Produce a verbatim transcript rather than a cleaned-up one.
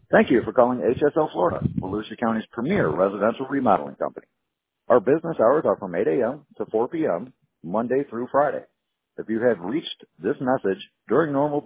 Thank you for calling H S L Florida, Volusia County's premier residential remodeling company. Our business hours are from eight a.m. to four p.m., Monday through Friday. If you have reached this message during normal